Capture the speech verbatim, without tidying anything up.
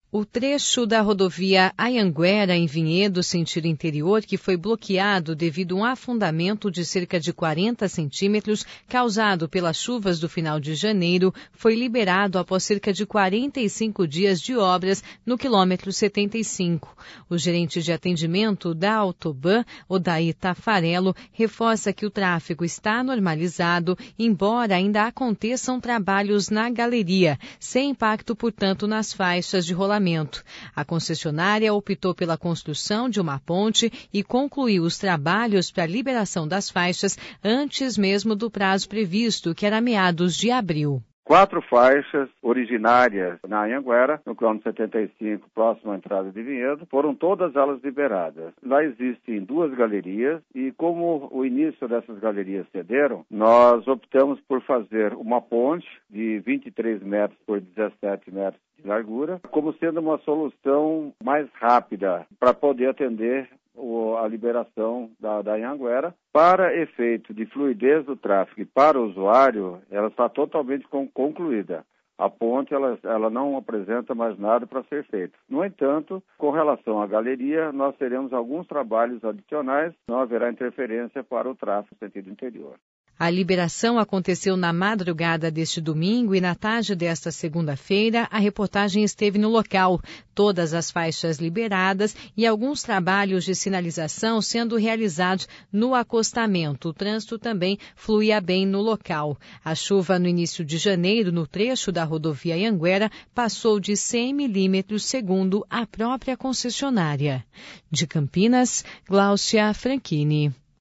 O trecho da rodovia Anhanguera, em Vinhedo, sentido interior, que foi bloqueado devido a um afundamento de cerca de quarenta centímetros causado pelas chuvas do final de janeiro, foi liberado após cerca de quarenta e cinco dias de obras no quilômetro setenta e cinco. O gerente de atendimento da Autoban, Odair Tafarello, reforça que o tráfego está normalizado, embora ainda aconteçam trabalhos na galeria, sem impacto, portanto, nas faixas de rolamento. A concessionária optou pela construção de uma ponte e concluiu os trabalhos para a liberação das faixas antes mesmo do prazo previsto, que era meados de abril. Quatro faixas originárias na Anhanguera, no quilômetro setenta e cinco, próximo à entrada de Vinhedo, foram todas elas liberadas. Lá existem duas galerias e, como o início dessas galerias cederam, nós optamos por fazer uma ponte de vinte e três metros por dezessete metros de largura, como sendo uma solução mais rápida para poder atender a liberação da, da Anhanguera. Para efeito de fluidez do tráfego e para o usuário, ela está totalmente concluída. A ponte ela, ela não apresenta mais nada para ser feito. No entanto, com relação à galeria, nós teremos alguns trabalhos adicionais, não haverá interferência para o tráfego no sentido interior. A liberação aconteceu na madrugada deste domingo e na tarde desta segunda-feira a reportagem esteve no local. Todas as faixas liberadas e alguns trabalhos de sinalização sendo realizados no acostamento. O trânsito também fluía bem no local. A chuva no início de janeiro no trecho da rodovia Anhanguera passou de cem milímetros, segundo a própria concessionária. De Campinas, Gláucia Franchini.